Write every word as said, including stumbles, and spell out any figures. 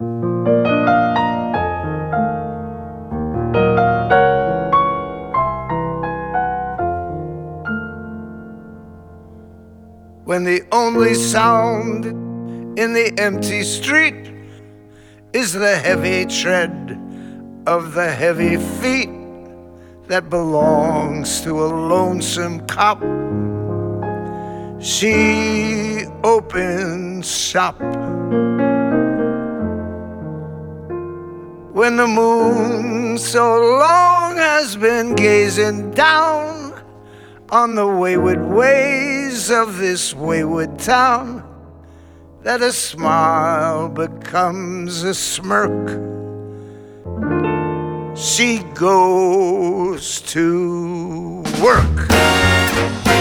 When the only sound in the empty street is the heavy tread of the heavy feet that belongs to a lonesome cop, she opens shop. When the moon so long has been gazing down on the wayward ways of this wayward town, that a smile becomes a smirk, she goes to work.